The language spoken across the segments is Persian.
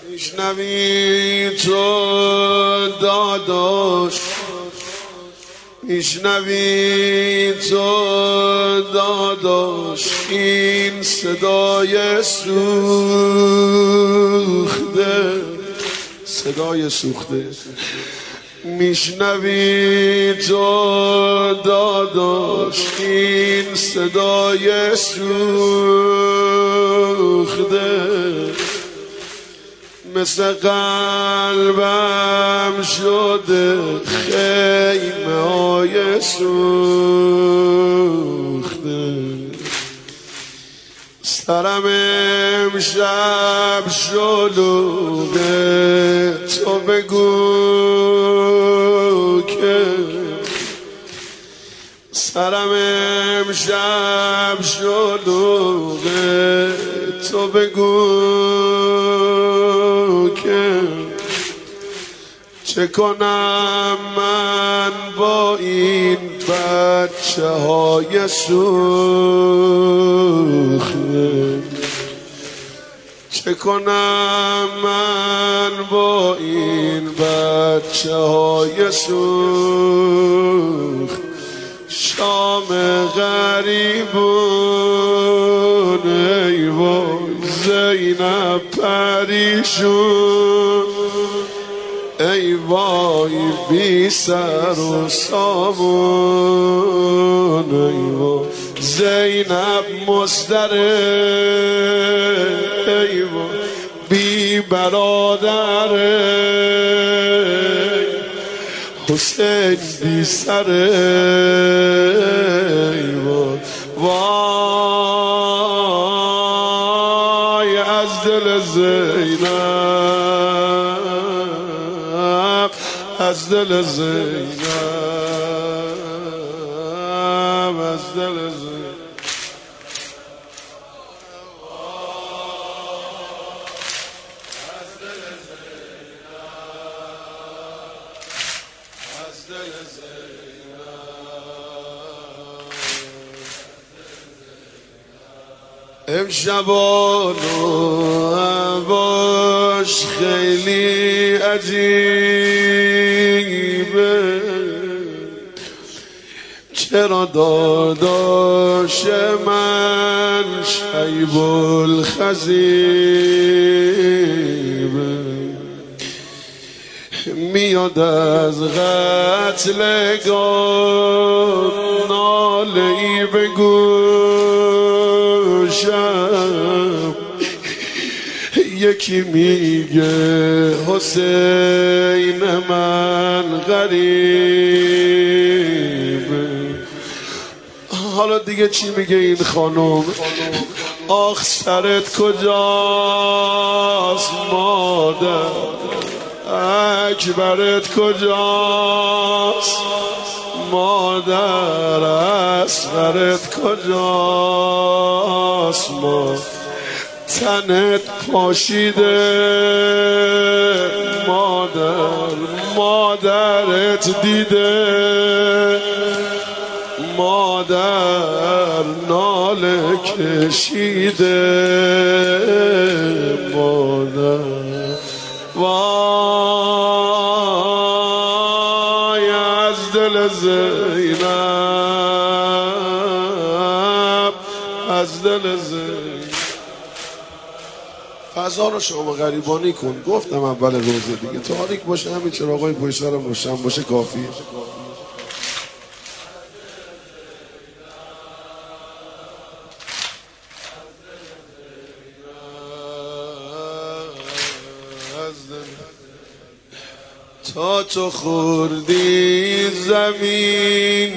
میشنوی تو داداش، میشنوی تو داداش این صدای سوخته، صدای سوخته. میشنوی تو داداش این صدای سوخته، مثل قلبم شده خیمه های سوخته. سرم امشب شلوغه، تو بگو که سرم امشب شلوغه، تو بگو که چه کنم من با این بچه های سوخته، چه کنم من با این بچه های سوخت. شام غریبون ای وای زینب پریشون، ای وای بی سر و سامون، ای وای زینب مزدره، ای وای بی برادره، حسین بی سره، ای وای وای از دل زینب، از دل زینب، از دل زینب. امشبانو باش خیلی عجیبه، چرا داداش من شیب الخزیبه، میاد از قتلگاه ناله ای به گوشم، یکی میگه حسین من غریبه. حالا دیگه چی میگه این خانم؟ آخ سرت کجاست مادر، اکبرت کجاست مادر، اصغرت کجاست مادر، تنت پاشیده مادر، مادرت دیده مادر، ناله کشیده مادر. وای از دل زینب، از دل زینب. فضا رو شما غریبانی کن. گفتم اول روزه دیگه تاریک باشه، همین چراغای پشت سرم روشن باشه کافیه. تا تو خوردی زمین،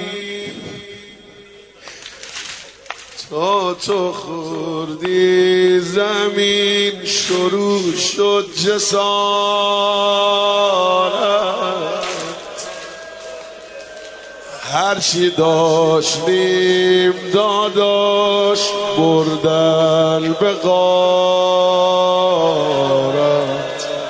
تا تو خوردی زمین، شروع شد جسارت، هرچی داشتیم داداش بردن به غارت.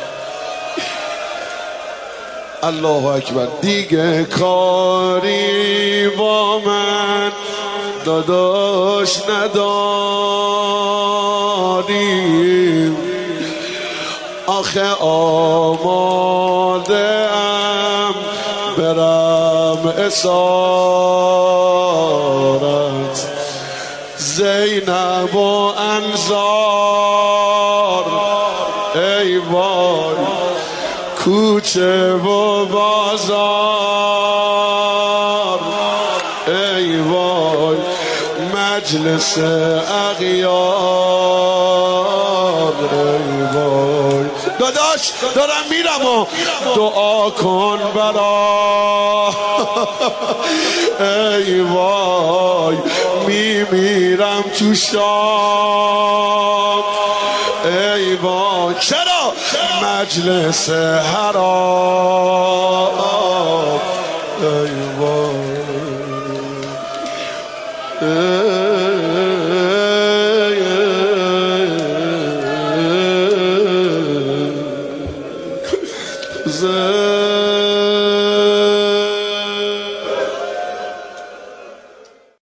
الله اکبر. دیگه کاری با من داداش نداریم، آخه آماده ام برم اسارت زینب و انصار ای وای کوچه و بازار ای وای مجلس اغیار ای وای داداش دارم میرم و دعا کن برا ای وای میمیرم تو شام ای وای چرا مجلس حرام ای وای زين